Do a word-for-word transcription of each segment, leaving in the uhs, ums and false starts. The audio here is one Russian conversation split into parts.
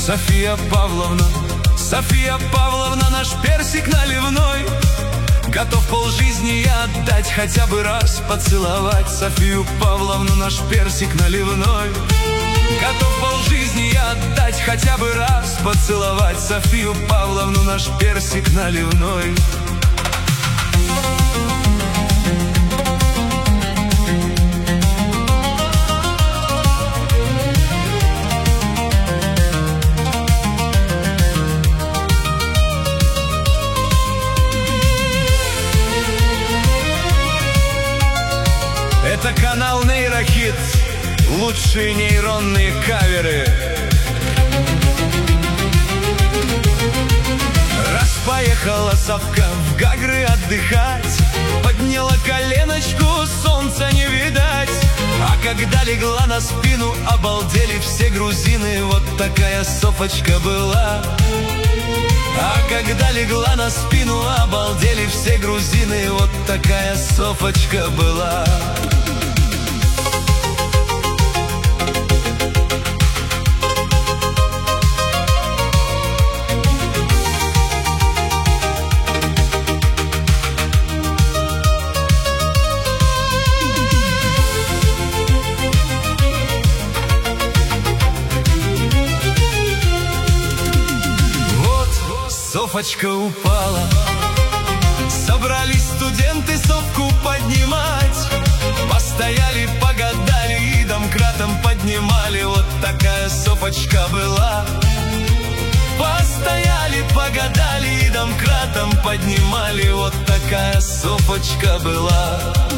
София Павловна, София Павловна, наш персик наливной. Готов полжизни я отдать, хотя бы раз поцеловать Софию Павловну, наш персик наливной. Готов полжизни я отдать, хотя бы раз поцеловать Софию Павловну, наш персик наливной. Это канал Нейрохит, лучшие нейронные каверы. Раз поехала совка в Гагры отдыхать, подняла коленочку, солнца не видать. А когда легла на спину, обалдели все грузины. Вот такая Софочка была. А когда легла на спину, обалдели все грузины. Вот такая Софочка была. Софочка упала, собрались студенты Софку поднимать. Постояли, погадали и домкратом поднимали. Вот такая Софочка была. Постояли, погадали и домкратом поднимали. Вот такая Софочка была.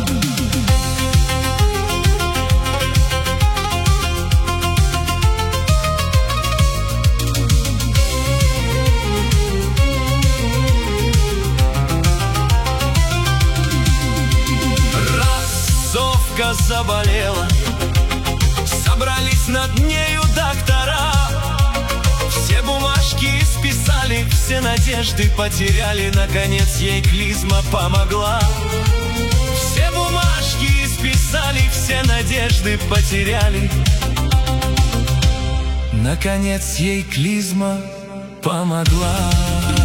Софка заболела, собрались над нею доктора. Все бумажки списали, все надежды потеряли. Наконец ей клизма помогла. Все бумажки списали, все надежды потеряли. Наконец ей клизма помогла.